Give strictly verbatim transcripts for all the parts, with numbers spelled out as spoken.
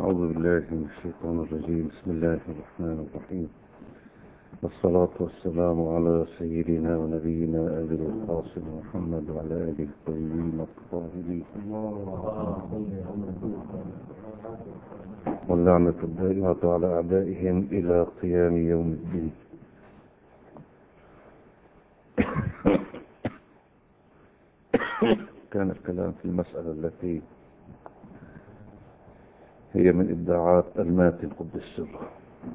أعوذ بالله من الشيطان الرجيم. بسم الله الرحمن الرحيم، والصلاة والسلام على سيدنا ونبينا أبي القاسم محمد وعلى آله الطيبين الطاهرين، واللعنة الدائمة على أعدائهم إلى قيام يوم الدين. كان الكلام في المسألة التي هي من إبداعات الماتن قدس سره،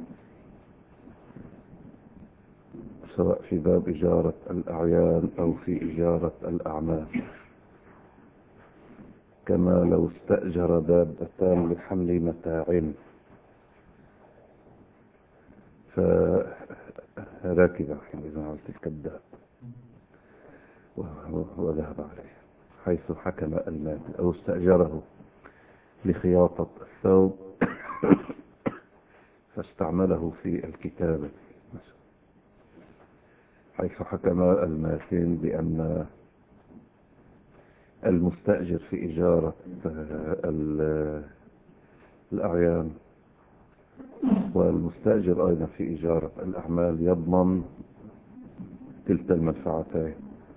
سواء في باب إجارة الأعيان أو في إجارة الأعمال، كما لو استأجر دابتان لحمل متاع فركب حينئذ على تلك الدابة وذهب عليه، حيث حكم الماتن، أو استأجره لخياطة الثوب فاستعمله في الكتابة، حيث حكم الماتن بأن المستأجر في إجارة الأعيان والمستأجر أيضا في إجارة الأعمال يضمن تلك المنفعتين.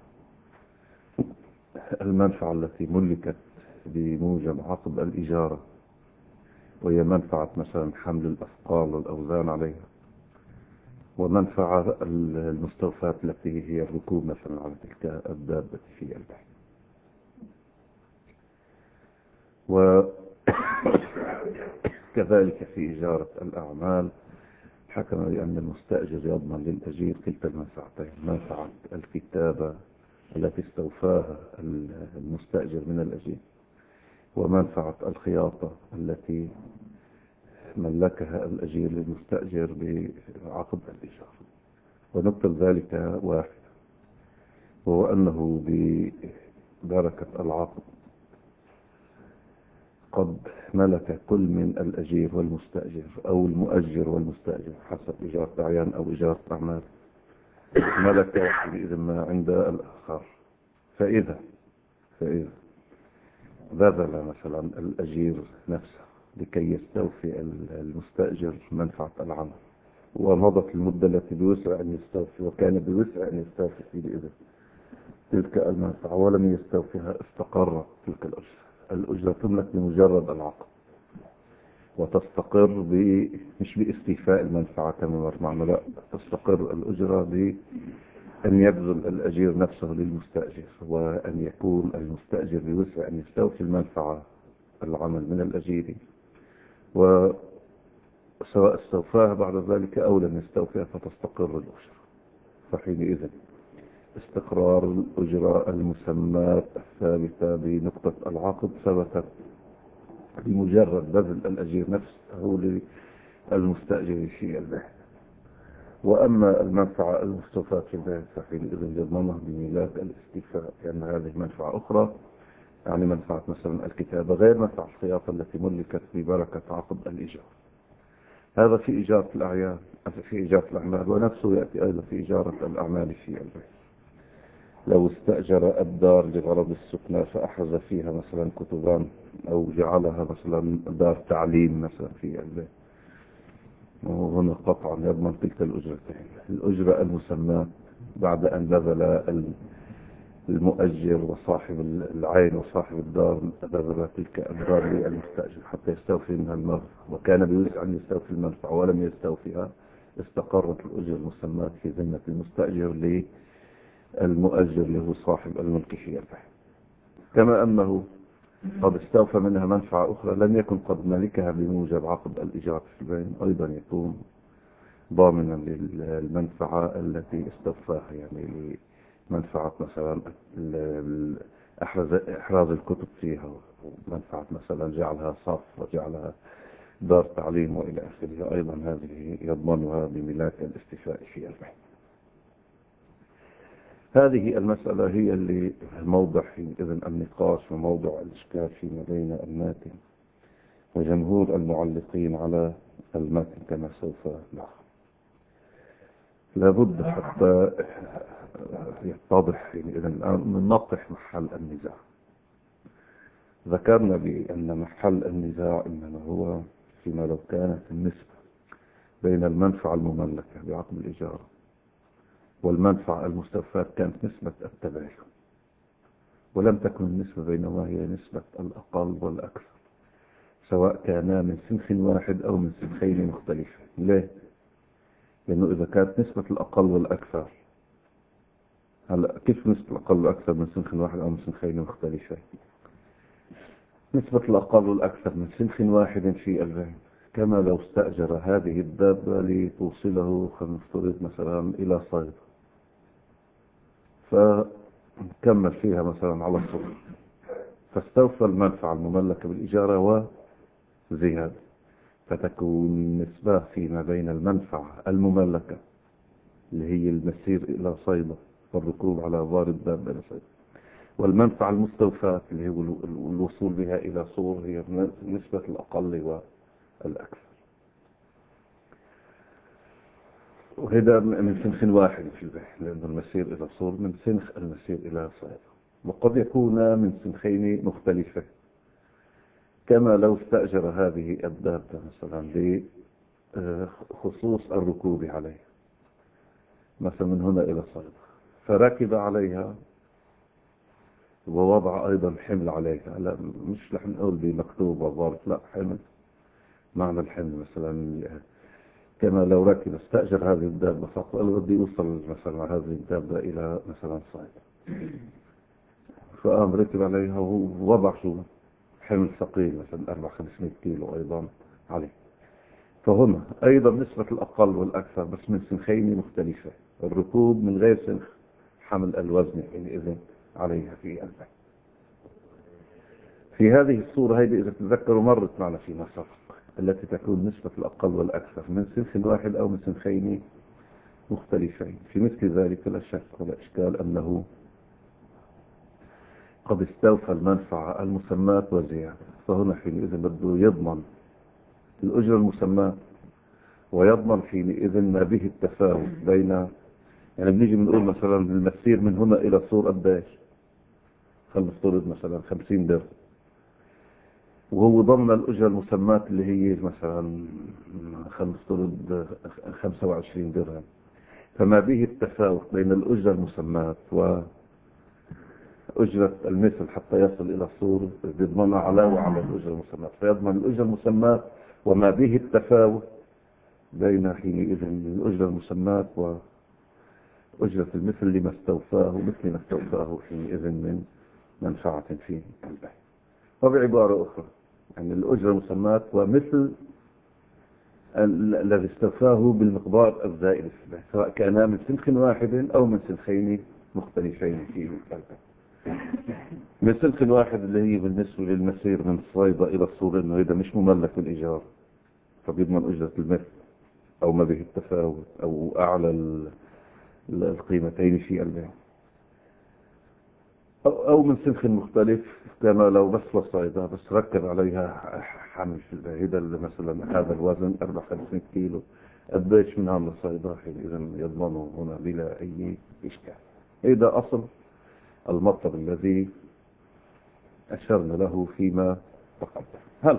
المنفعة التي ملكت بموجب عقد الإجارة، وهي منفعة مثلا حمل الأثقال والأوزان عليها، ومنفعة المستوفات التي هي الركوب مثلا على تلك الدابة في البحر. وكذلك في إجارة الأعمال حكم بأن المستأجر يضمن للأجير كلتا المنفعتين، منفعة الكتابة التي استوفاها المستأجر من الأجير، ومنفعة الخياطة التي ملكها الأجير للمستأجر بعقد الإجارة. ونقطة ذلك واحد، وهو أنه ببركة العقد قد ملك كل من الأجير والمستأجر أو المؤجر والمستأجر حسب إجارة أعيان أو إجارة أعمال، ملك بإذن ما عند الآخر. فإذا فإذا بذل مثلا الأجير نفسه لكي يستوفي المستأجر منفعة العمل، ومضت المدة التي بوسع أن يستوفي، وكان بوسع أن يستوفي في بإذن تلك المنفعة ولم يستوفيها، استقر تلك الأجرة. الأجرة تملك بمجرد العقد، وتستقر ب... مش باستيفاء المنفعة كما معنى، لا، تستقر الأجرة بأن يبذل الأجير نفسه للمستأجر، وأن يكون المستأجر بوسع أن يستوفي المنفعة العمل من الأجير، وسواء استوفاها بعد ذلك أو لم يستوفيها فتستقر الأجرة. فحينئذ استقرار الأجرة المسمات الثابتة بنقطة العقد ثبتت بمجرد بذل الأجير نفسه للمستأجر في البيت. وأما المنفعة المستوفاة في البيت فحينئذ يضمنها بميلاد الاستيفاء، لأن هذه منفعة أخرى، يعني منفعة مثلا الكتابة غير منفعة الخياطة التي ملكت ببركة عقد الإيجار. هذا في إجارة الأعيان، في إجارة الأعمال، ونفسه يأتي أيضا في إجارة الأعمال في البيت. لو استأجر الدار لغرض السكنة فأحرز فيها مثلا كتبان، أو جعلها مثلا دار تعليم مثلا في البيت، وهنا قطعا يضمن تلك الأجرتين. الأجرة المسمى بعد أن بذل المؤجر وصاحب العين وصاحب الدار بذل تلك الدار للمستأجر حتى يستوفي منها المرفع، وكان بوسع أن يستوفي المنفعة ولم يستوفيها، استقرت الأجرة المسمى في ذمة المستأجر للمؤجر له صاحب الملك في البيت. كما أنه قد استوفى منها منفعة أخرى لم يكن قد ملكها بموجب عقد الإيجار في البيت، أيضا يكون ضامنا للمنفعة التي استوفاها، يعني منفعة مثلا إحراز الكتب فيها، ومنفعة مثلا جعلها صف وجعلها دار تعليم وإلى آخره، أيضا هذه يضمنها بملاك الاستيفاء في البيت. هذه المسألة هي اللي موضع إذن النقاش وموضع الإشكال فيما بين الماتن وجمهور المعلقين على الماتن كما سوف نرى. لابد حتى يتضح إذن الآن ننطح محل النزاع. ذكرنا بأن محل النزاع إنما هو فيما لو كانت النسبة بين المنفعة المملكة بعقد الإجارة والمنفعة المستوفاة كانت نسبة التباين، ولم تكن النسبة بينهما هي نسبة الأقل والأكثر، سواء كانا من سنخ واحد أو من سنخين مختلفين. ليه؟ لأنه إذا كانت نسبة الأقل والأكثر، هلا كيف نسبة الأقل والأكثر من سنخ واحد أو من سنخين مختلفين؟ نسبة الأقل والأكثر من سنخ واحد في البيع، كما لو استأجر هذه الدابة لتوصله خلينا نفترض مثلا إلى صيد، فكمل فيها مثلا على الصبح، فاستوفى المنفعة المملكة بالإجارة وزيادة، فتكون نسبة فيما بين المنفعة المملكة اللي هي المسير إلى صيدة والركوب على ظهر الدابة إلى صيدة، والمنفعة المستوفاة اللي هو الوصول بها إلى صور، هي نسبة الأقل والأكثر. وهذا من سنخ واحد في البيع، لأن المسير إلى صور من سنخ المسير إلى صيدة، وقد يكون من سنخين مختلفة، كما لو استأجر هذه الدابة مثلا لخصوص الركوب عليها مثلا من هنا إلى صيدة، فركب عليها ووضع أيضا حمل عليها، لا مش رح نقول بمكتوب وضابط، لا حمل، معنى الحمل مثلا كما لو ركب استأجر هذه الدابة فقط بدي يوصل مثلا هذه الدابة إلى مثلا صيدة، فقام ركب عليها ووضع شو حمل ثقيل مثلا أربعة خمسمائة كيلو أيضا عليه، فهنا أيضا نسبة الأقل والأكثر بس من سنخين مختلفة، الركوب من غير سنخ، حمل الوزن حينئذ عليها في البيع. في هذه الصورة هذه إذا تتذكروا مرت معنا فيما سبق، التي تكون نسبة الأقل والأكثر من سنخ واحد أو من سنخين مختلفين. في مثل ذلك لا شك ولا إشكال أنه قد استوفى المنفعة المسماة وزيادة، فهنا حينئذ بده يضمن الأجرة المسماة ويضمن حينئذ ما به التفاوت بين، يعني بنيجي بنقول مثلا المسير من هنا إلى صور قديش، خلينا نفترض مثلا خمسين درهم، وهو ضمن الأجرة المسماة اللي هي مثلا خلينا نفترض خمسة وعشرين درهم، فما به التفاوت بين الأجرة المسماة وأجرة المثل حتى يصل إلى الصور يضمن علاوة على الأجرة المسماة، فيضمن الأجرة المسماة وما به التفاوت بين حينئذ الأجرة المسماة وأجرة المثل لما استوفاه مثل ما استوفاه حينئذ من منفعة في البيع. وبعبارة أخرى يعني الأجرة المسماة ومثل الذي استوفاه بالمقدار الزائد في البيع، سواء كان من سنخ واحد أو من سنخين مختلفين في البيع. من سنخ واحد اللي هي بالنسبة للمسير من صيدا إلى الصور، إنه إذا مش مملك بالإيجار فبيضمن أجرة المثل أو ما به التفاوت أو أعلى القيمتين في البيع، أو من سنخ مختلف كما لو بس للصيدا بس ركب عليها حمل في البيع، مثلا هذا الوزن أربعة خمسين كيلو، قديش من عام للصيدا حينئذ يضمنه هنا بلا أي إشكال. هذا أصل المطلب الذي أشرنا له فيما تقدم. هل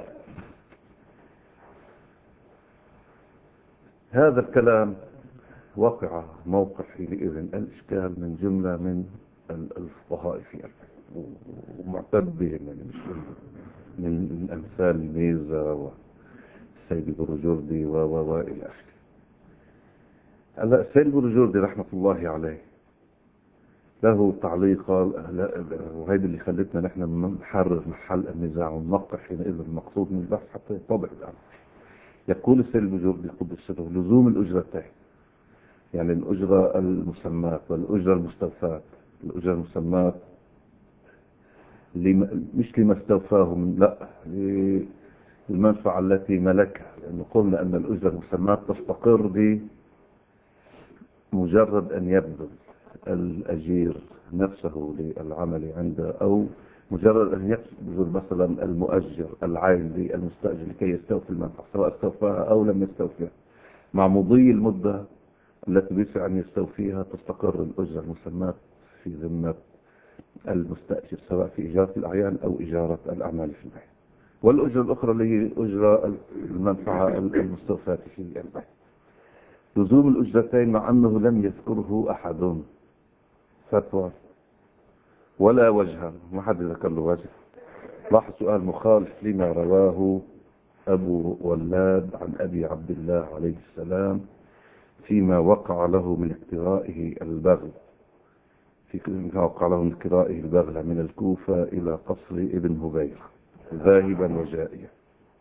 هذا الكلام وقع موقع حينئذ الإشكال من جملة من الفقهاء في الفقه ومعتد بهم، يعني مش من أمثال ميزة والسيد البروجردي وإلى آخره. هلا السيد البروجردي رحمة الله عليه له تعليق، وهذا اللي خلتنا نحن نحرر محل النزاع وننقح حينئذ المقصود من البحث حتى يتضح الأمر. يقول السيد البروجردي قدس سره لزوم الأجرتين، يعني الأجرة المسماة والأجرة المستوفاة. الأجرة المسماة مش لما استوفاه من لا للمنفعة التي ملكها، لأنه قلنا أن الأجرة المسماة تستقر بمجرد أن يبذل الأجير نفسه للعمل عنده، أو مجرد أن يبذل مثلا المؤجر العين للمستأجر لكي يستوفي المنفعة، سواء استوفاها أو لم يستوفيها. مع مضي المدة التي بيسع أن يستوفيها تستقر الأجرة المسماة في ذمة المستأجر، سواء في إجارة الأعيان أو إجارة الأعمال في البيع. والأجرة الأخرى اللي هي أجرة المنفعة المستوفاة في البيع. لزوم الأجرتين مع أنه لم يذكره أحد فتوى ولا وجها، ما حد ذكر له وجه. لاحظ سؤال مخالف لما رواه أبو ولاد عن أبي عبد الله عليه السلام فيما وقع له من اقترائه البغل فيما وقع له من اقترائه البغل من الكوفة إلى قصر ابن هبير ذاهبا وجائيا،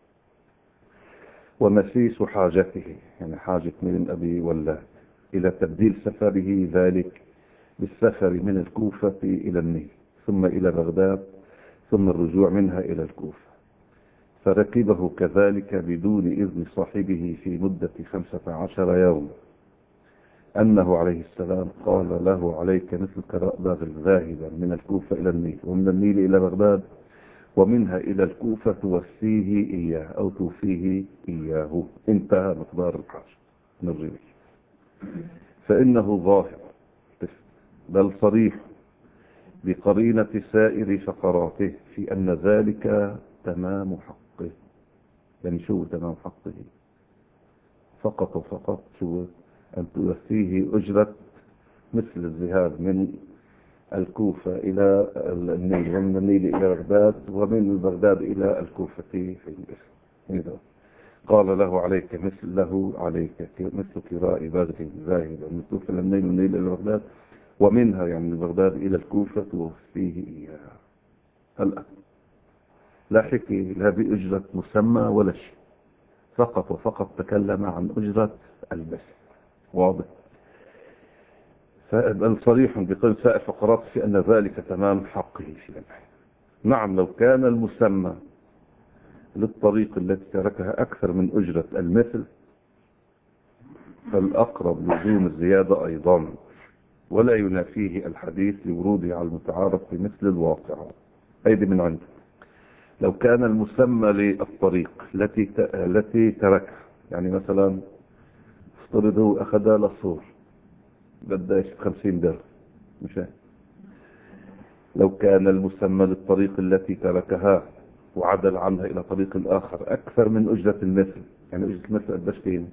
ومسيس حاجته يعني حاجة من أبي ولاد إلى تبديل سفره ذلك بالسفر من الكوفة إلى النيل ثم إلى بغداد ثم الرجوع منها إلى الكوفة، فركبه كذلك بدون إذن صاحبه في مدة خمسة عشر يوم، أنه عليه السلام قال له عليك مثل قراء باغل ذاهبا من الكوفة إلى النيل ومن النيل إلى بغداد ومنها إلى الكوفة توفيه إياه أو توفيه إياه. انتهى مقدار الحاجة من الرمي. فإنه ظاهر بل صريح بقرينة سائر فقراته في أن ذلك تمام حقه. يعني شو تمام حقه؟ فقط وفقط شو أن توفيه أجرة مثل الذهاب من الكوفة إلى النيل ومن النيل إلى بغداد ومن بغداد إلى الكوفة في الإسلام. قال له عليك مثل له عليك مثل كراء باغل ذاهب من الكوفة إلى النيل والنيل إلى بغداد ومنها يعني من بغداد إلى الكوفة توفيه إياها. هلأ لا حكي لا بأجرة مسمى ولا شيء، فقط وفقط تكلم عن أجرة البث. واضح؟ بل صريح بقول سائر فقرات في أن ذلك تمام حقه في البيع. نعم لو كان المسمى للطريق التي تركها أكثر من أجرة المثل فالأقرب لزوم الزيادة أيضا، ولا ينافيه الحديث لوروده على المتعارف بمثل الواقع. هيدي من عنده. لو كان المسمى للطريق التي التي تركها، يعني مثلا افترضه أخذها للصور بدأ خمسين درهم مش هيك. لو كان المسمى للطريق التي تركها وعدل عنها إلى طريق آخر أكثر من أجرة المثل، يعني أجرة المثل قديش فين؟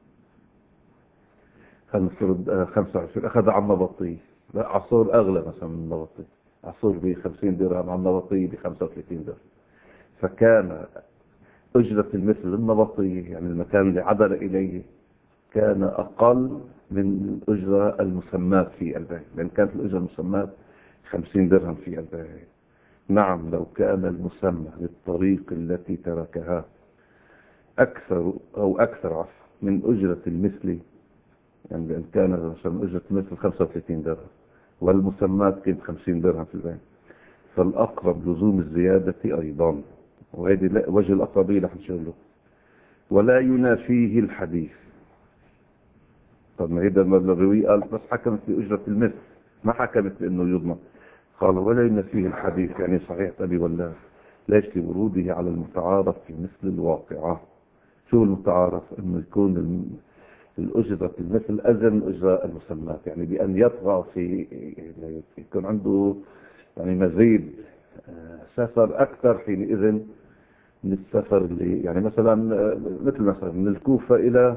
خلينا نفترض خمسة وعشرين أخذ عن نبطية، لا عصور أغلى مثلا من نبطية، عصور ب خمسين درهم عن نبطية ب خمسة وثلاثين درهم، فكان أجرة المثل للنبطية يعني المكان اللي عدل إليه كان أقل من الأجرة المسمات في البيع، لأن كانت الأجرة المسمات خمسين درهم في البيع. نعم لو كان المسمى للطريق التي تركها أكثر أو أكثر عفوا من أجرة المثل، يعني لأن كان مثلا أجرة المثل خمسة وثلاثين درهم والمسمات كانت خمسين درهم في البيع، فالأقرب لزوم الزيادة أيضا، وهذه وجه الأقربية رح نشغله. ولا ينافيه الحديث. طب ما هذا الروي قال بس حكمت بأجرة المثل ما حكمت بأنه يضمن. قال ولا ينافيه الحديث يعني صحيح أبي ولا ليش لوروده على المتعارف في مثل الواقعة. شو المتعارف؟ انه يكون الأجرة المثل أزل من أجراء المسمات، يعني بأن يطغى في يعني يكون عنده يعني مزيد سفر أكثر حينئذ من السفر اللي يعني مثلا مثل مثلا من الكوفة إلى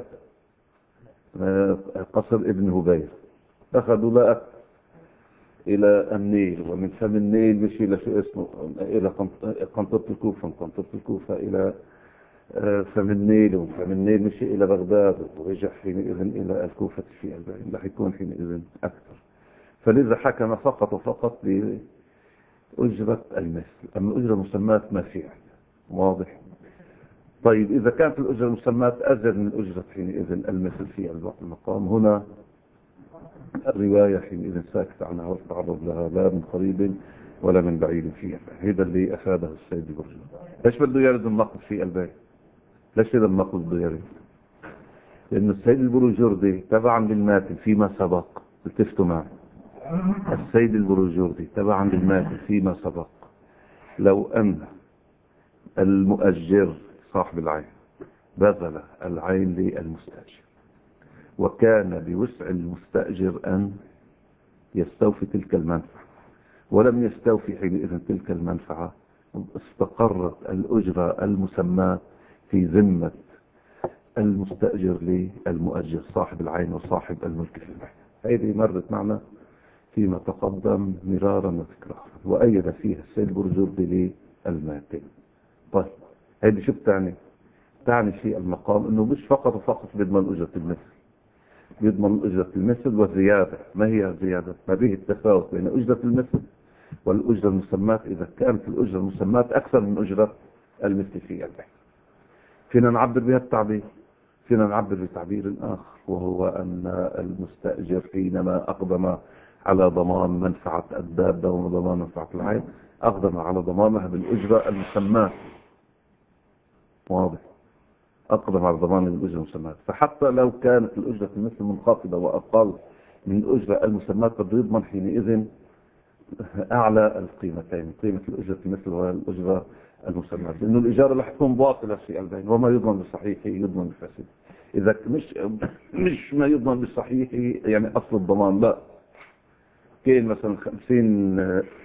قصر ابن هبير أخذوا لا إلى النيل، ومن فم النيل مشي إلى شو اسمه إلى قنطرة الكوفة، من قنطرة الكوفة إلى فم النيل، ومن فم النيل مشي إلى بغداد ورجع حينئذ إلى الكوفة في البين، رح يكون حينئذ أكثر. فلذا حكم فقط وفقط بأجرة المثل، أما أجرة مسمات ما فيها. واضح؟ طيب إذا كانت الأجرة المسمات أزل من أجرة حينئذ المثل في المقام، هنا الرواية حينئذ ساكت عنها والتعرض لها لا من قريب ولا من بعيد فيها. هذا اللي أفاده السيد البرجر. ليش بده يرد النقد في البيت؟ ليش هذا النقد بده يرد؟ لأن السيد البروجردي تبعا للماتن فيما سبق، التفتوا معي، السيد البروجردي تبعا للماتن فيما سبق لو أن المؤجر صاحب العين بذل العين للمستأجر وكان بوسع المستأجر أن يستوفي تلك المنفعة ولم يستوفي حينئذ تلك المنفعة، استقرت الأجرة المسماة في ذمة المستأجر للمؤجر صاحب العين وصاحب الملك في البحث. هذه مرت معنا فيما تقدم مرارا وتكرارا، وأيد فيها السيد برجردي للمادة. طيب هذه شو بتعني؟ تعني في المقام انه مش فقط وفقط بيضمن اجرة المثل، بيضمن اجرة المثل وزيادة. ما هي الزيادة؟ ما به التفاوت بين اجرة المثل والاجرة المسماة اذا كانت الاجرة المسماة اكثر من اجرة المثل في البحث. فينا نعبر بها التعبير، فينا نعبر بتعبير اخر، وهو ان المستأجر حينما اقدم على ضمان منفعة الدابة وضمان منفعة العين اقدم على ضمانها بالاجرة المسماة. واضح؟ أقدم على ضمان الأجرة المسماة. فحتى لو كانت الأجرة المثل منخفضة وأقل من الأجرة المسماة قد يضمن حينئذ أعلى القيمتين، قيمة الأجرة المثل والأجرة المسماة، لأنه الإجارة رح تكون باطلة في البين، وما يضمن بصحيحه يضمن بفاسده. إذا مش مش ما يضمن بصحيحه يعني أصل الضمان لا، كان مثلا خمسين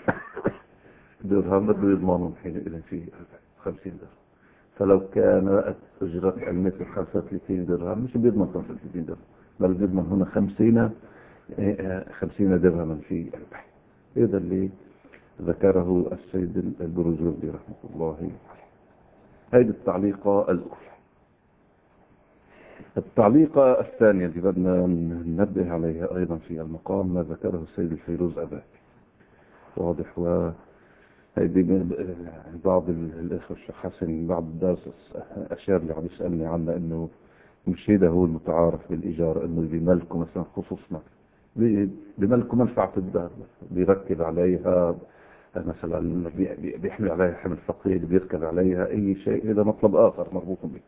درهم بده يضمنهم حينئذ في خمسين درهم. فلو كانت أجرة المثل خمسة وثلاثين درهم مش بيضمن خمسة وثلاثين درهم، بل بيضمن هنا خمسين خمسين درهما في البحث. هذا اللي ذكره السيد البرجردي رحمه الله عليه. هذه التعليقة الأولى. التعليقة الثانية اللي بدنا ننبه عليها أيضا في المقام ما ذكره السيد الفيروز أباك. واضح؟ و هيدي بعض الإخوة الشيخ حسن بعض الدرس أشار لي عم يسألني عنها إنه مش هذا هو المتعارف بالإيجار، إنه بيملكوا مثلا خصوصنا بيملكوا منفعة الدار، بيركب عليها مثلا بيحمل عليها حمل ثقيل، بيركب عليها أي شيء، هذا مطلب آخر مربوط به.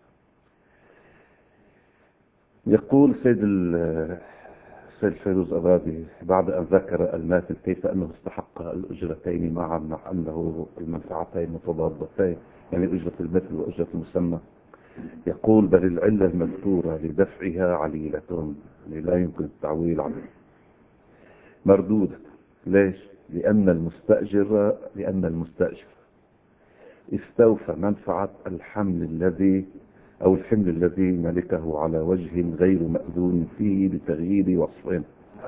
يقول سيد السيد فيروز أبادي بعد أن ذكر الماثل كيف أنه استحق الأجرتين معا مع أنه المنفعتين متضادتين، يعني أجرة المثل وأجرة المسمى، يقول بل العلة المذكورة لدفعها عليلة، يعني لا يمكن التعويل عليه، مردودة. ليش؟ لأن المستأجر لأن المستأجر استوفى منفعة الحمل الذي أو الحمل الذي ملكه على وجه غير مأذون فيه بتغيير وصفه.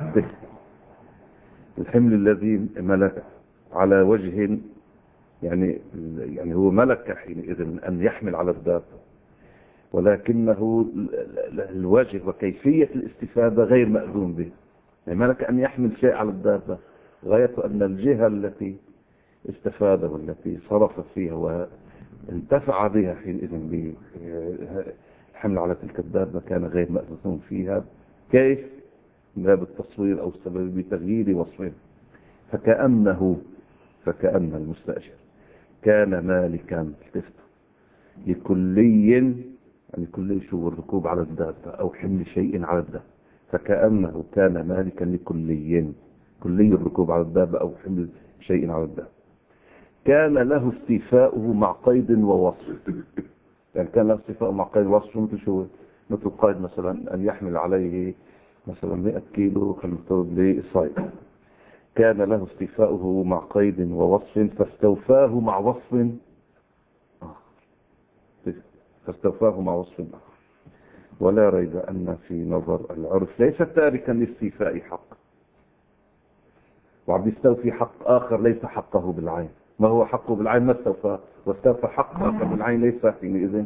الحمل الذي ملكه على وجه يعني يعني هو ملك حينئذ أن يحمل على الدابة، ولكنه الوجه وكيفية الاستفادة غير مأذون به. يعني ملك أن يحمل شيء على الدابة، غاية أن الجهة التي استفاد والتي صرف فيها وانتفع بها حينئذ بالحمل على تلك الدابة كان غير مأذون فيها. كيف؟ باب التصوير أو السبب بتغيير وصفه. فكأنه فكأن المستأجر كان مالكا لكلي، يعني كل شو الركوب على الدابة أو حمل شيء على الدابة، فكأنه كان مالكا لكلي، كلي الركوب على الدابة أو حمل شيء على الدابة، كان له استيفاؤه مع قيد ووصف. يعني كان له استيفاؤه مع قيد ووصف مثل شو؟ مثل قيد مثلا أن يحمل عليه مثلا مئة كيلو كالمفترض للصيد، كان له استيفاؤه مع قيد ووصف فاستوفاه مع وصف آخر، فاستوفاه مع وصف آخر. ولا ريب أن في نظر العرف ليس تاركا لاستيفاء حق، وعم يستوفي حق آخر ليس حقه بالعين. ما هو حقه بالعين ما استوفى، واستوفى حق آخر بالعين ليس حينئذ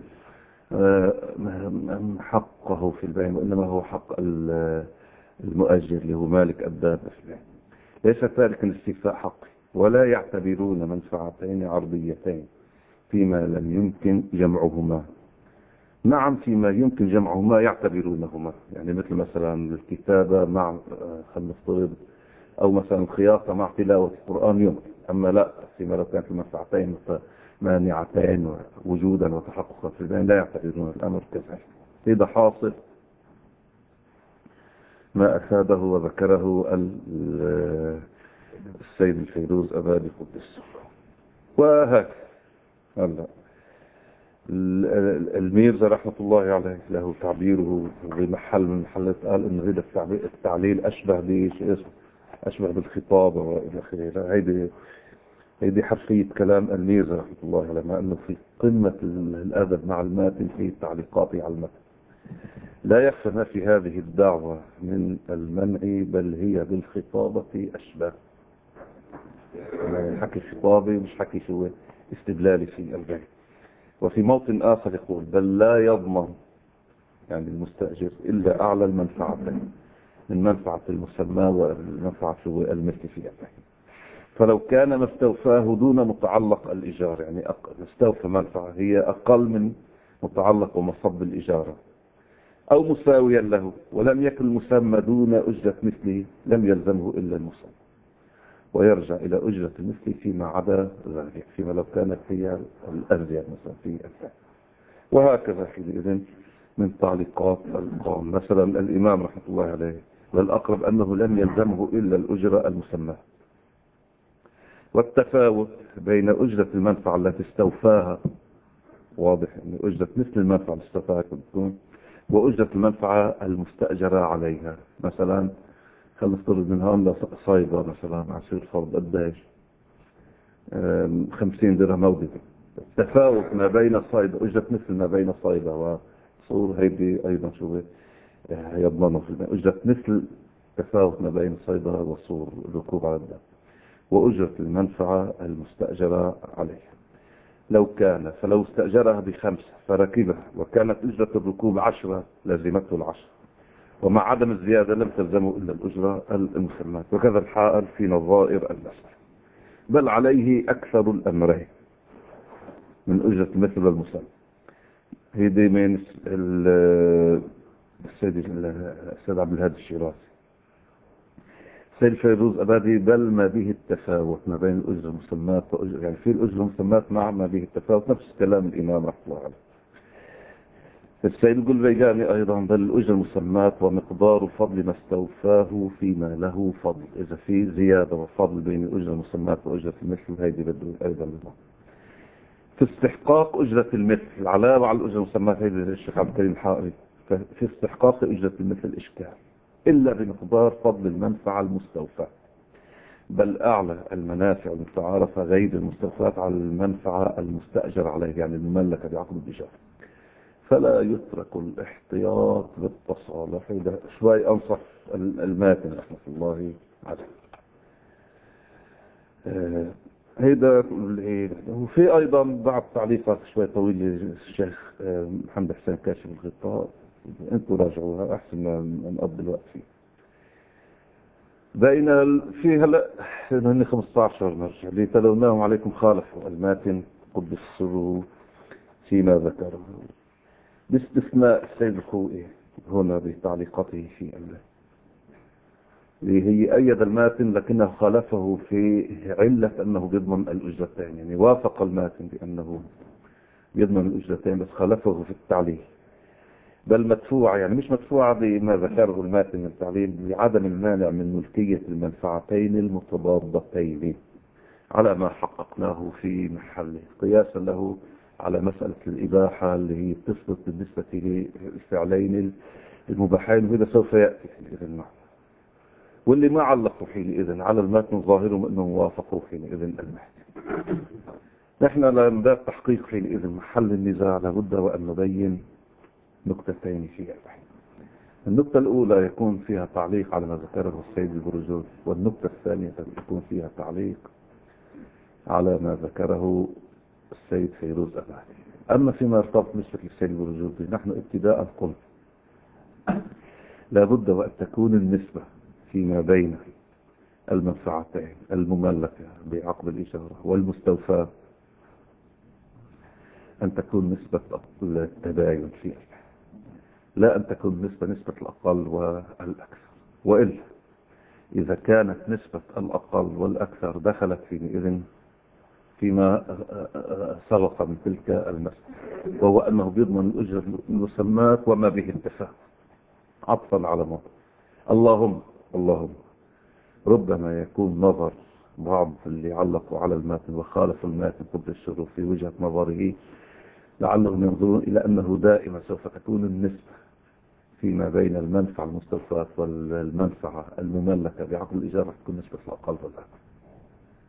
حقه في البيع، وإنما هو حق المؤجر اللي هو مالك الدابة في البيع. ليس تاركا لاستيفاء حقه. ولا يعتبرون منفعتين عرضيتين فيما لم يمكن جمعهما. نعم فيما يمكن جمعهما يعتبرونهما، يعني مثل مثلا الكتابة مع خلينا نفترض أو مثلا الخياطة مع تلاوة القرآن يمكن، أما لا فيما لو كانت المنفعتين مانعتين وجودا وتحققا في البيان لا يعتبرون الأمر كذلك. إذا حاصل ما أفاده وذكره السيد الفيروز أبادي قدس. وهكذا هلا الميرزا رحمة الله عليه له تعبيره بمحل من محلات، قال إن هذا التعليل أشبه بإيش اسمه أشبه بالخطابة وإلى آخره. هيدي هذه حرفية كلام الميرزا رحمة الله عليه، مع أنه في قمة الأدب مع الماتن في تعليقاته على المتن. لا يخفى ما في هذه الدعوة من المنع، بل هي بالخطابة أشبه، يعني حكي خطابي مش حكي شو استدلالي في البيت. وفي موطن آخر يقول بل لا يضمن يعني المستأجر إلا أعلى المنفعتين، من منفعة المسمى والمنفعة المثل في البيت. فلو كان ما استوفاه دون متعلق الإيجار، يعني استوفى منفعة هي أقل من متعلق ومصب الإجارة، أو مساويا له، ولم يكن المسمى دون أجرة مثله، لم يلزمه إلا المسمى، ويرجع إلى أجرة المثل فيما عدا ذلك، فيما لو كانت هي الأزيد مثلا في الثاني. وهكذا حينئذ من تعليقات القوم. مثلا الإمام رحمة الله عليه والأقرب أنه لم يلزمه إلا الأجرة المسمى. والتفاوت بين أجرة المنفعة التي استوفاها، واضح أن أجرة مثل المنفعة التي استوفاها تكون، وأجرة المنفعة المستأجرة عليها. مثلا خلينا نفترض من هون لصيدا مثلا عشر فرض قديش خمسين درهم مودة. التفاوت ما بين صيدا، أجرة مثل ما بين صيدا وصور، هيدي أيضا شو يضمنه في الماء. أجرة مثل تفاوت ما بين صيدا وصور الركوب على الدم، وأجرة المنفعة المستأجرة عليها. لو كان فلو استأجرها بخمسة فركبها وكانت أجرة الركوب عشرة لزمته العشرة، ومع عدم الزيادة لم تلزمه إلا الأجرة المسمى. وكذا الحال في نظائر المسألة، بل عليه أكثر الأمرين من أجرة المثل والمسمى. هذه من السيد السيد عبد الهادي الشيرازي، السيد فيروز أبادي، بل ما به التفاوت ما بين الأجر المسمات وأجر، يعني في الأجر المسمات مع ما به التفاوت، نفس كلام الإمام رحمه الله عليه. السيد القلبيجاني أيضا، بل الأجر المسمات ومقدار فضل ما استوفاه فيما له فضل. إذا في زيادة وفضل بين الأجر المسمات وأجرة المثل، هيدي بده أيضا بالله. في استحقاق أجرة المثل علاوة على الأجر المسمات، هيدي الشيخ عبد الكريم الحائري، في استحقاق أجرة المثل إشكال إلا بمقدار فضل المنفعة المستوفاة، بل أعلى المنافع المتعارفة غير المستوفاة على المنفعة المستأجر عليه، يعني المملكة بعقد الإيجار. فلا يترك الاحتياط بالتصالح. ده شوي أنصف الماتن رحمة الله عليه. آه هيدا. وفي أيضا بعض تعليقات شوي طويلة للشيخ آه محمد حسين كاشف الغطاء، انتوا راجعوها أحسن ما نقضي الوقت فيه. بين في هلا هن خمسة عشر مرجع اللي تلوناهم عليكم خالفوا الماتن قدس سره فيما ذكره، باستثناء السيد الخوئي هنا بتعليقاته في الله، اللي هي أيد الماتن لكنه خالفه في علة أنه يضمن الأجرتين، يعني وافق الماتن بأنه يضمن الأجرتين بس خالفه في التعليل. بل مدفوعة، يعني مش مدفوعة بما ذكره الماتن من التعليل، لعدم المانع من ملكية المنفعتين المتضادتين على ما حققناه في محله، قياسا له على مسألة الإباحة اللي هي بتثبت بالنسبة للفعلين المباحين، وهذا سوف يأتي حينئذ معنا. واللي ما علقوا حينئذ على الماتن ظاهرهم أنهم وافقوا حينئذ المحكم. نحن لنبدأ تحقيق حينئذ محل النزاع لابد وأن نبين نقطتين في البحث. النقطة الأولى يكون فيها تعليق على ما ذكره السيد البرجوزي، والنقطة الثانية يكون فيها تعليق على ما ذكره السيد فيروز أبادي. أما فيما يرتبط نسبة للسيد البرجوزي، نحن ابتداء قلنا لابد وأن تكون النسبة فيما بين المنفعتين المملكة بعقد الإجارة والمستوفاة أن تكون نسبة التباين فيها، لا أن تكون نسبة نسبة الأقل والأكثر. وإلا إذا كانت نسبة الأقل والأكثر دخلت في فيما سبق من تلك المسألة، وهو أنه بيضمن الأجر المسمات وما به التفاهم عطفا على موضوع. اللهم اللهم ربما يكون نظر بعض اللي علقوا على الماتن وخالف الماتن قبل الشروط في وجهة نظره، لعلهم ينظرون إلى أنه دائما سوف تكون النسبة فيما بين المنفعة المستوفاة والمنفعة المملكة بعقد الإيجار تكون نسبة الأقل والأكثر.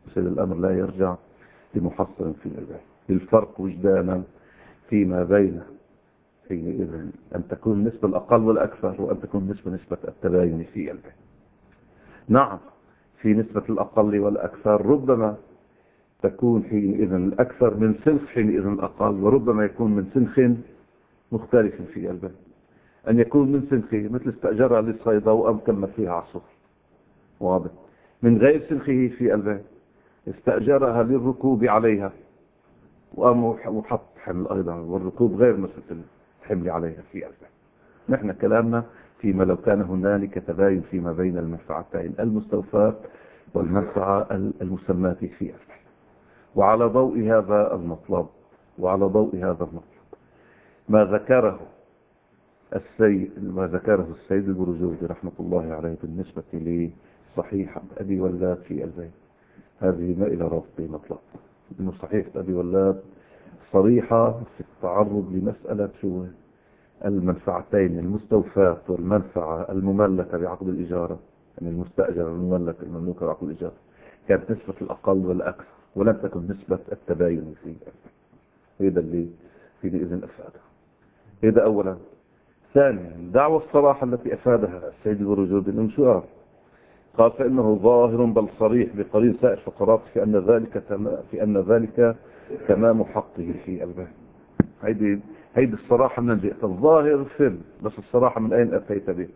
يصير الأمر لا يرجع لمحصل في البيع. الفرق وجدانا فيما بين حينئذ أن تكون النسبة الأقل والأكثر وأن تكون نسبة نسبة التباين في البيع. نعم في نسبة الأقل والأكثر ربما تكون حينئذ الأكثر من سنخ حينئذ الأقل، وربما يكون من سنخ مختلف في البيع. أن يكون من سنخه مثل استأجرها للصيدة وأم كمل فيها عصر واضح، من غير سنخه في البيع استأجرها للركوب عليها وأم وحط حمل أيضا، والركوب غير مسألة الحمل عليها في البيع. نحن كلامنا فيما لو كان هنالك تباين فيما بين المنفعتين المستوفاة والمنفعة المسماة في البيع. وعلى ضوء هذا المطلب وعلى ضوء هذا المطلب ما ذكره السيد ما ذكره السيد البرجوردي رحمة الله عليه بالنسبة لصحيحة أبي ولاد في البيع، هذه ما إلى ربط مطلب. إنه صحيحة أبي ولاد صريحة في التعرض لمسألة شو المنفعتين المستوفاة والمنفعة المملكة بعقد الإجارة، يعني المستأجر المملك المملوكة بعقد الإجارة، كانت نسبة الأقل والأكثر ولم تكن نسبة التباين فيه. هذا اللي في إذن أفادها. هذا أولا. ثانيا دعوة الصراحة التي أفادها السيد البرجوردي الانشاء، قال فإنه ظاهر بل صريح بقرين سائر فقرات في أن ذلك تمام في أن ذلك تمام حقه في البيع. هيدي هيدي الصراحة من جهة الظاهر فهم، بس الصراحة من أين أتيت به؟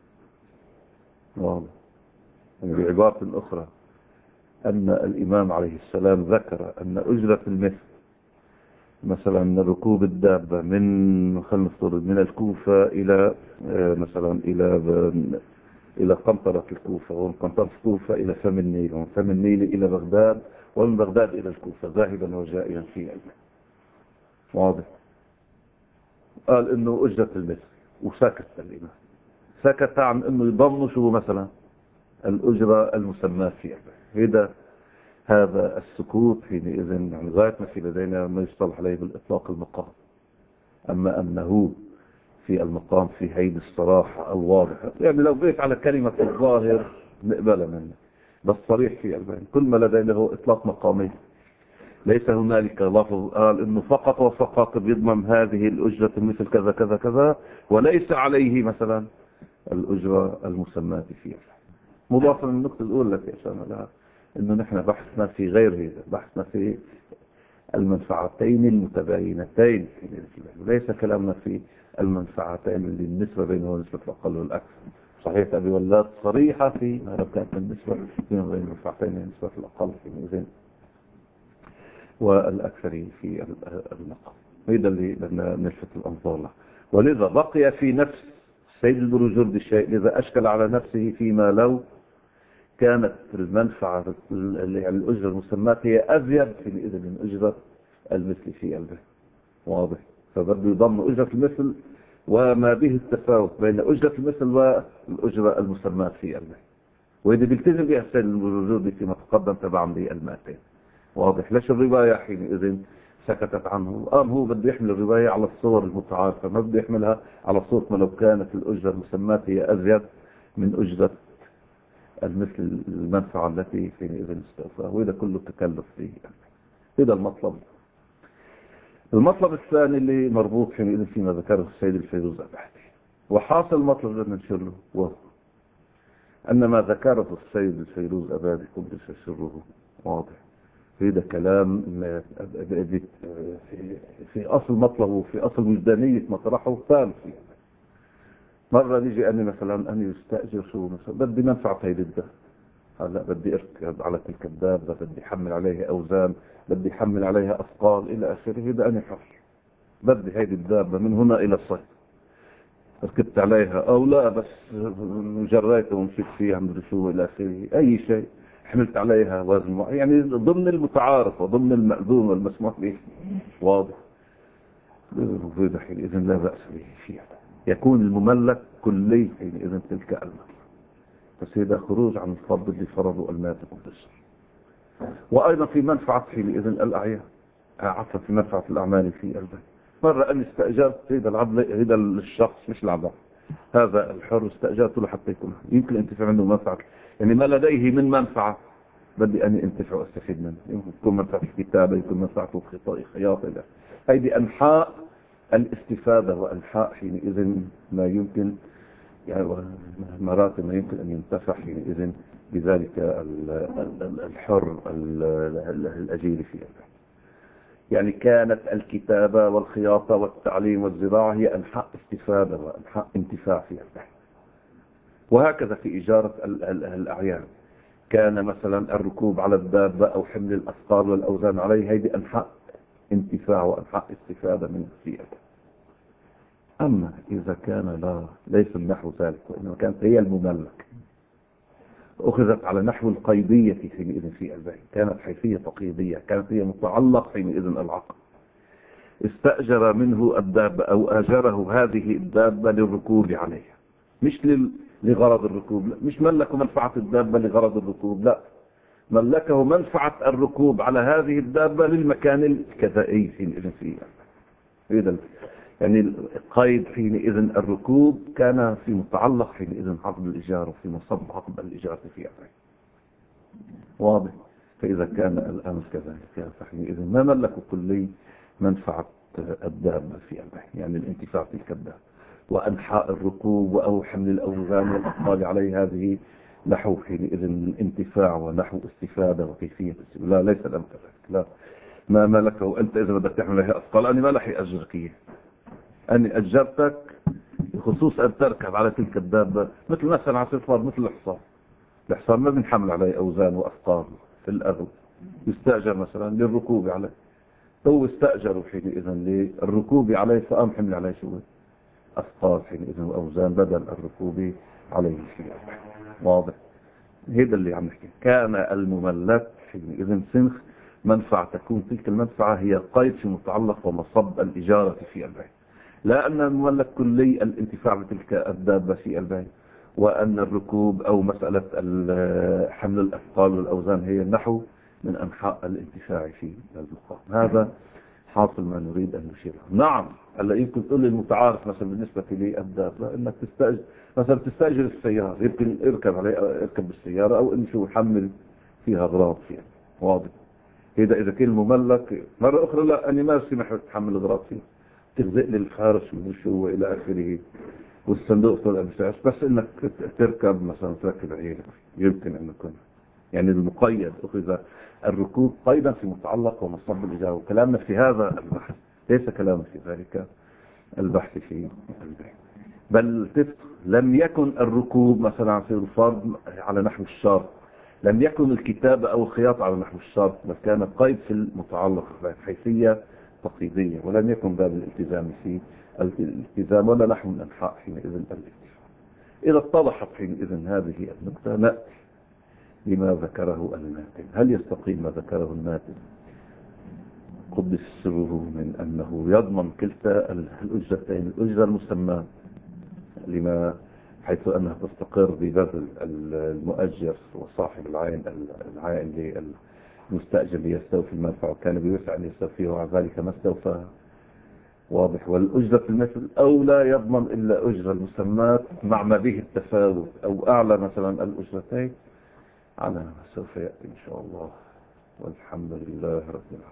واضح. يعني بعبارة أخرى أن الإمام عليه السلام ذكر أن أجرة المثل مثلا ركوب الدابة من خلينا نفترض من الكوفة إلى مثلا إلى إلى قنطرة الكوفة، ومن قنطرة الكوفة إلى فم النيل، ومن فم النيل إلى بغداد، ومن بغداد إلى الكوفة ذاهبا وجائيا في علمه. واضح. قال إنه أجرة المثل وسكت الإمام، سكت عن إنه يضمن شو مثلا الأجرة المسماة في علمه. هذا هذا السكوت حينئذ يعني غاية ما في لدينا ما يصطلح عليه بالإطلاق المقام. أما أنه في المقام في هيدي الصراحة الواضحة، يعني لو بقيت على كلمة الظاهر نقبلها منه، بس صريح في البيان. كل ما لدينا هو إطلاق مقامي، ليس هنالك لفظ قال إنه فقط وفقط بيضمن هذه الأجرة مثل كذا كذا كذا، وليس عليه مثلا الأجرة المسماة فيها. مضافا للنقطة الأولى التي أشرنا لها إنه نحن بحثنا في غير هذا، بحثنا في المنفعتين المتباينتين، وليس كلامنا في المنفعتين اللي النسبة بينهما نسبة الأقل والأكثر. صحيح أبي ولاد صريحة في ما لو كانت النسبة بين المنفعتين نسبة الأقل في الميزان والأكثر في المقام. هذا اللي بدنا نلفت الأنظار له. ولذا بقي في نفس السيد البرجوردي الشيء لذا أشكل على نفسه فيما لو كانت المنفعة يعني الأجرة المسماة هي أزيد في الإذن من أجرة المثل في البيع. واضح. فبده يضم أجرة المثل وما به التفاوت بين أجرة المثل والأجرة المسماة في البيع، وإذا بيلتزم بها السيد البرجوردي فيما تقدم تبعا للمائتين. واضح. ليش الرواية حينئذ سكتت عنه؟ قام هو بده يحمل الرواية على الصور المتعارفة، ما بده يحملها على صورة ما لو كانت الأجرة المسماة هي أزيد من أجرة المثل المنفعة التي حينئذ استوفاها، وإذا كله تكلف فيه. هذا المطلب. المطلب الثاني اللي مربوط حينئذ فيما ذكره السيد الفيروز البحثي، وحاصل المطلب الذي ننشر له وهو أن ما ذكره السيد الفيروز أبادي قدس سره واضح. هذا كلام في في أصل مطلبه في أصل وجدانية مطرحه ثالث. مرة نيجي أني مثلا أني يستأجر شو مثلا بدي منفعة هيدي الدابة، هلا بدي أركب على تلك الدابة، بدي أحمل عليها أوزان، بدي أحمل عليها أثقال إلى آخره. هذا أنا حر، بدي هيدي الدابة من هنا إلى الصيف، ركبت عليها أو لا بس جريت ومشيت فيها مدري شو إلى آخره، أي شيء حملت عليها وزن يعني ضمن المتعارف وضمن المأذون والمسموح به. واضح. وهذا حينئذ لا بأس به فيها، يكون المملك كلي حينئذ تلك المطلب، بس هذا خروج عن الفضل اللي فرضه المالك والدسر. وأيضا في منفعة حينئذ الأعيان، عفوا في منفعة الأعمال في البيت. مرة أن استأجرت هذا العبد هذا الشخص مش العبد هذا الحر استأجرته لحتى يكون يمكن انتفع منه منفعة، يعني ما لديه من منفعة بدي أني أنتفع وأستفيد منه، يمكن تكون منفعة الكتابة، يمكن منفعته في خياطة. هذه أنحاء الاستفادة وأنحاء حينئذ ما يمكن يعني مراتب ما يمكن أن ينتفع حينئذ بذلك الحر الأجيل في البحث. يعني كانت الكتابة والخياطة والتعليم والزراعة هي أنحاء استفادة وأنحاء انتفاع في البحث. وهكذا في إجارة الأعيان، كان مثلا الركوب على الدابة أو حمل الأثقال والأوزان عليه، هذه أنحاء انتفاع وأنحاء استفادة من البحث. أما إذا كان لا ليس النحو ذلك، وإنما كانت هي المملك، أخذت على نحو القيدية حينئذ في البيع، كانت حيثية تقييدية، كانت هي متعلق حينئذ العقد، استأجر منه الدابة أو أجره هذه الدابة للركوب عليها، مش لغرض الركوب، لا. مش ملكه منفعة الدابة لغرض الركوب، لا، ملكه منفعة الركوب على هذه الدابة للمكان الكذائي حينئذ في البيع. يعني القيد حينئذ الركوب كان في متعلق حينئذ عقد الإجارة، في مصب عقد الإجارة في البيع. واضح؟ فإذا كان الأمر كذلك فحينئذ ما ملكوا كلي منفعة الدابة في البيع، يعني الانتفاع في الكدابة وأنحاء الركوب أو حمل الأوزان والأثقال عليه، هذه نحو حينئذ الانتفاع ونحو استفادة وكيفية استفادة. لا، ليس الأمر كذلك، لا، ما ملكه أنت إذا بدك تحمل عليها أثقال، أني ما لح أجرك إياه، أني أجرتك بخصوص أن تركب على تلك الدابة، مثل مثلا على سفر مثل الحصان. الحصان ما بنحمل عليه أوزان وأثقال في الأغلب، يستأجر مثلا للركوب عليه، هو استأجروا حينئذ للركوب عليه، فقام حمل عليه شو أثقال حينئذ وأوزان بدل الركوب عليه في الأربع. واضح؟ هذا اللي عم نحكي. كان المملك حينئذ سنخ منفعة، تكون تلك المنفعة هي قيد في متعلق ومصب الإجارة في البيع، لا أن المملك كلي الانتفاع بتلك الدابة في البيع، وأن الركوب أو مسألة حمل الأثقال والأوزان هي النحو من أنحاء الانتفاع في المقام. هذا حاصل ما نريد أن نشيره. نعم، هلا يمكن تقول لي المتعارف مثلا بالنسبة لي الدابة انك تستأجر مثلا تستأجر السيارة، يمكن اركب عليه اركب بالسيارة او ان شو يحمل فيها اغراض فيها. واضح؟ إذا إذا كان مملك مرة أخرى لا، أني ما سمح تحمل اغراض فيه، تغزق لي الفارش وشو والى اخره والصندوق طلع بسعر، بس انك تركب مثلا تركب عيالك يمكن ان يكون يعني المقيد أخذ الركوب قيدا في متعلق ومصب الإجارة. وكلامنا في هذا البحث ليس كلامنا في ذلك البحث في البيع، بل لم يكن الركوب مثلا في الفرض على نحو الشرط، لم يكن الكتابة أو الخياطة على نحو الشرط، بل كان قيد في المتعلق حيثية تقييدية، ولم يكن باب الالتزام في الالتزام ولا نحو من أنحاء حينئذ الالتزام. إذا اتضحت حينئذ هذه النقطة نأتي لما ذكره الماتن. هل يستقيم ما ذكره الماتن قدس سره من أنه يضمن كلتا الأجرتين، الأجرة المسمى لما حيث أنها تستقر ببذل المؤجر وصاحب العين العائن للمستأجر ليستوفي المنفعة، وكان بيسع أن يستوفيه وعلى ذلك ما استوفاها. واضح؟ والأجرة المثل أو لا يضمن إلا أجرة المسمات مع ما به التفاوت أو أعلى مثلا الأجرتين، على ما سوف يأتي إن شاء الله، والحمد لله رب العالمين.